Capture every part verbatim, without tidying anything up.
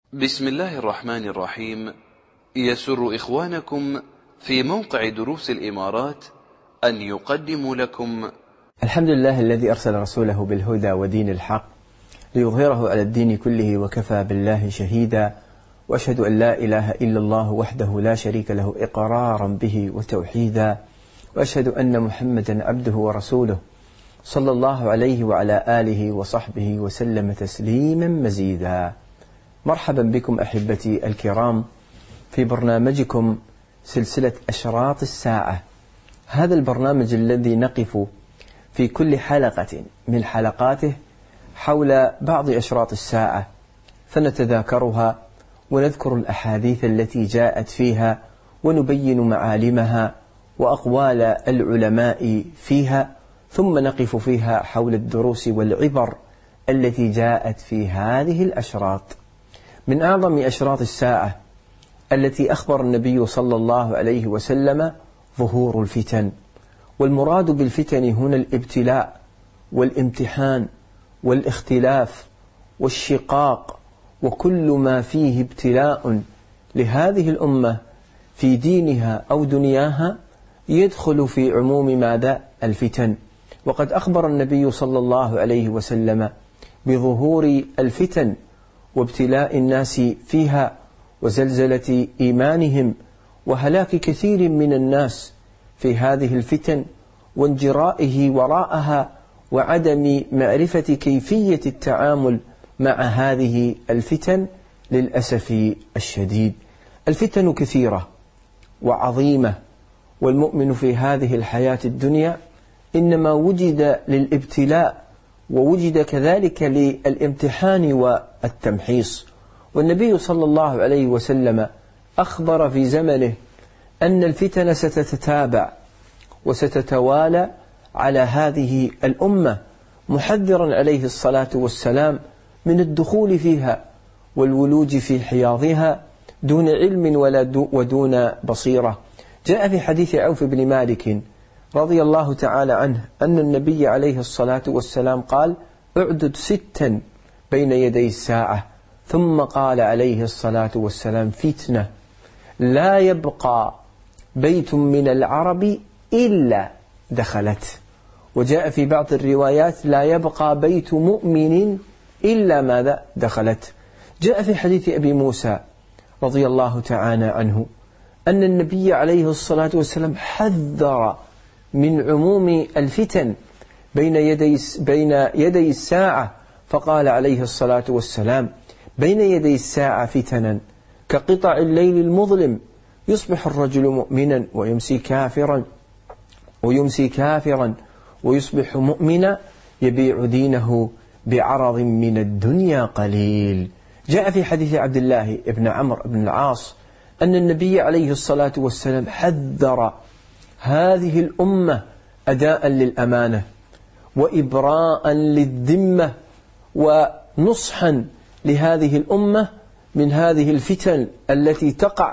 بسم الله الرحمن الرحيم. يسر إخوانكم في موقع دروس الإمارات أن يقدموا لكم الحمد لله الذي أرسل رسوله بالهدى ودين الحق ليظهره على الدين كله وكفى بالله شهيدا، وأشهد أن لا إله إلا الله وحده لا شريك له إقرارا به وتوحيدا، وأشهد أن محمدا عبده ورسوله صلى الله عليه وعلى آله وصحبه وسلم تسليما مزيدا. مرحبا بكم أحبتي الكرام في برنامجكم سلسلة أشراط الساعة، هذا البرنامج الذي نقف في كل حلقة من حلقاته حول بعض أشراط الساعة فنتذاكرها ونذكر الأحاديث التي جاءت فيها ونبين معالمها وأقوال العلماء فيها، ثم نقف فيها حول الدروس والعبر التي جاءت في هذه الأشراط. من أعظم أشراط الساعة التي أخبر النبي صلى الله عليه وسلم ظهور الفتن، والمراد بالفتن هنا الابتلاء والامتحان والاختلاف والشقاق وكل ما فيه ابتلاء لهذه الأمة في دينها أو دنياها يدخل في عموم ماذا؟ الفتن. وقد أخبر النبي صلى الله عليه وسلم بظهور الفتن وابتلاء الناس فيها وزلزلة إيمانهم وهلاك كثير من الناس في هذه الفتن وانجرائه وراءها وعدم معرفة كيفية التعامل مع هذه الفتن. للأسف الشديد الفتن كثيرة وعظيمة، والمؤمن في هذه الحياة الدنيا إنما وجد للابتلاء ووجد كذلك للامتحان والتمحيص. والنبي صلى الله عليه وسلم أخبر في زمنه أن الفتن ستتتابع وستتوالى على هذه الأمة، محذرا عليه الصلاة والسلام من الدخول فيها والولوج في حياضها دون علم ولا ودون بصيرة. جاء في حديث عوف بن مالك رضي الله تعالى عنه أن النبي عليه الصلاة والسلام قال: اعدد ستا بين يدي الساعة، ثم قال عليه الصلاة والسلام: فتنة لا يبقى بيت من العرب إلا دخلت. وجاء في بعض الروايات: لا يبقى بيت مؤمن إلا ماذا؟ دخلت. جاء في حديث أبي موسى رضي الله تعالى عنه أن النبي عليه الصلاة والسلام حذر من عموم الفتن بين يدي بين يدي الساعة، فقال عليه الصلاة والسلام: بين يدي الساعة فتنا كقطع الليل المظلم، يصبح الرجل مؤمنا ويمسي كافرا ويمسي كافرا ويصبح مؤمنا يبيع دينه بعرض من الدنيا قليل. جاء في حديث عبد الله بن عمرو بن العاص أن النبي عليه الصلاة والسلام حذر هذه الأمة أداء للأمانة وإبراء للذمة ونصحا لهذه الأمة من هذه الفتن التي تقع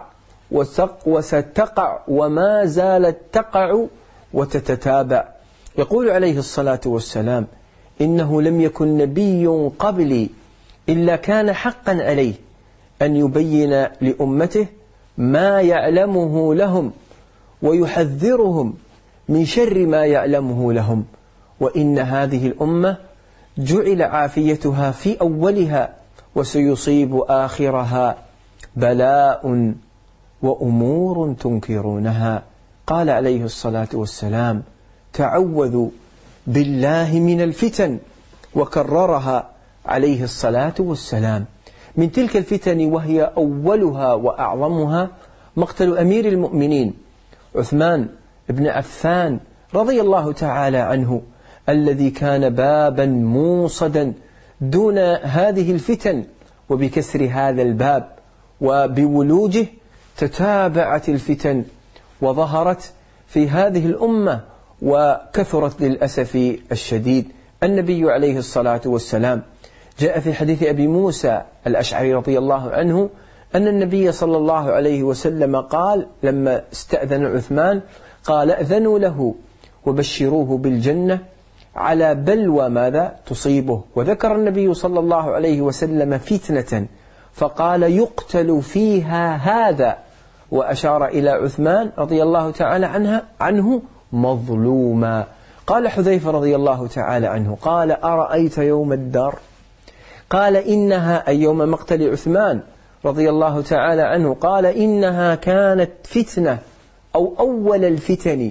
وستقع وما زالت تقع وتتتابع. يقول عليه الصلاة والسلام: إنه لم يكن نبي قبلي إلا كان حقا عليه أن يبين لأمته ما يعلمه لهم ويحذرهم من شر ما يعلمه لهم، وإن هذه الأمة جعل عافيتها في أولها وسيصيب آخرها بلاء وأمور تنكرونها. قال عليه الصلاة والسلام: تعوذوا بالله من الفتن، وكررها عليه الصلاة والسلام. من تلك الفتن وهي أولها وأعظمها مقتل أمير المؤمنين عثمان بن عفان رضي الله تعالى عنه، الذي كان بابا موصدا دون هذه الفتن، وبكسر هذا الباب وبولوجه تتابعت الفتن وظهرت في هذه الأمة وكثرت للأسف الشديد. النبي عليه الصلاة والسلام جاء في حديث أبي موسى الأشعري رضي الله عنه أن النبي صلى الله عليه وسلم قال لما استأذن عثمان قال: أذنوا له وبشروه بالجنة على بلوى ماذا تصيبه. وذكر النبي صلى الله عليه وسلم فتنة فقال يقتل فيها هذا، وأشار إلى عثمان رضي الله تعالى عنها عنه مظلوما. قال حذيفة رضي الله تعالى عنه قال أرأيت يوم الدار؟ قال إنها أي يوم مقتل عثمان رضي الله تعالى عنه قال إنها كانت فتنة أو أول الفتن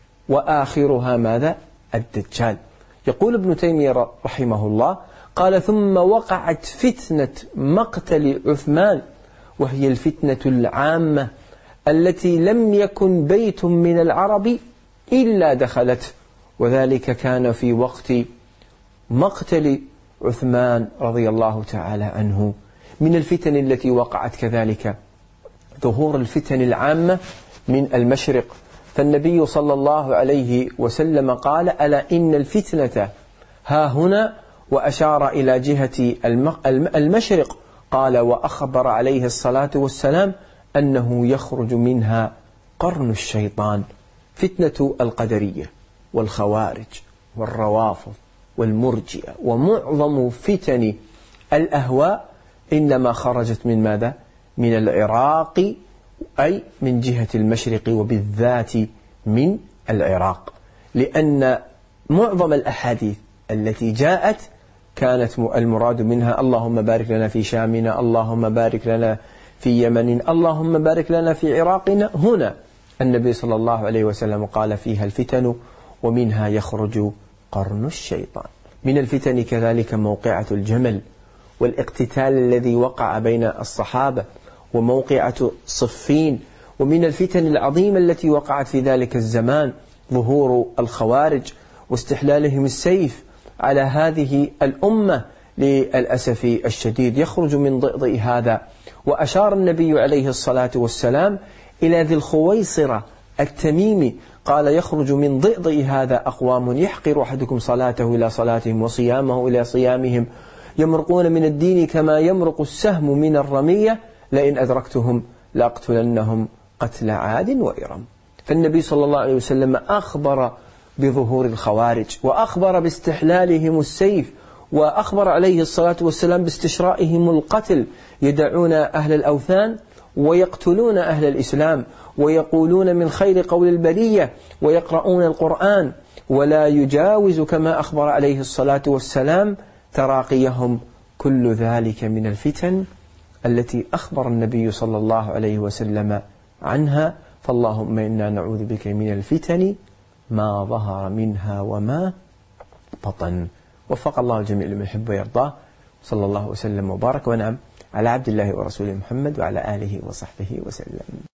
وآخرها ماذا؟ الدجال. يقول ابن تيمية رحمه الله قال ثم وقعت فتنة مقتل عثمان، وهي الفتنة العامة التي لم يكن بيت من العرب إلا دخلت، وذلك كان في وقت مقتل عثمان رضي الله تعالى عنه. من الفتن التي وقعت كذلك ظهور الفتن العامة من المشرق، فالنبي صلى الله عليه وسلم قال ألا إن الفتنة ها هنا، وأشار إلى جهة المشرق، قال وأخبر عليه الصلاة والسلام أنه يخرج منها قرن الشيطان. فتنة القدرية والخوارج والروافض والمرجئة ومعظم فتن الأهواء إنما خرجت من ماذا؟ من العراق، أي من جهة المشرق وبالذات من العراق، لأن معظم الأحاديث التي جاءت كانت المراد منها اللهم بارك لنا في شامنا، اللهم بارك لنا في يمن، اللهم بارك لنا في عراقنا. هنا النبي صلى الله عليه وسلم قال فيها الفتن ومنها يخرج قرن الشيطان. من الفتن كذلك موقعة الجمل والاقتتال الذي وقع بين الصحابة وموقعة صفين. ومن الفتن العظيمة التي وقعت في ذلك الزمان ظهور الخوارج واستحلالهم السيف على هذه الأمة للأسف الشديد، يخرج من ضئضئ هذا. وأشار النبي عليه الصلاة والسلام إلى ذي الخويصرة التميمي قال يخرج من ضئضئ هذا أقوام يحقر أحدكم صلاته إلى صلاتهم وصيامه إلى صيامهم، يمرقون من الدين كما يمرق السهم من الرمية، لئن أدركتهم لأقتلنهم قتل عاد وإرم. فالنبي صلى الله عليه وسلم أخبر بظهور الخوارج، وأخبر باستحلالهم السيف، وأخبر عليه الصلاة والسلام باستشرائهم القتل، يدعون أهل الأوثان ويقتلون أهل الإسلام، ويقولون من خير قول البرية، ويقرؤون القرآن، ولا يجاوز كما أخبر عليه الصلاة والسلام تراقيهم. كل ذلك من الفتن التي أخبر النبي صلى الله عليه وسلم عنها. فاللهم إنا نعوذ بك من الفتن ما ظهر منها وما بطن. وفق الله الجميع لمن يحب ويرضاه. صلى الله وسلم وبارك ونعم على عبد الله ورسوله محمد وعلى آله وصحبه وسلم.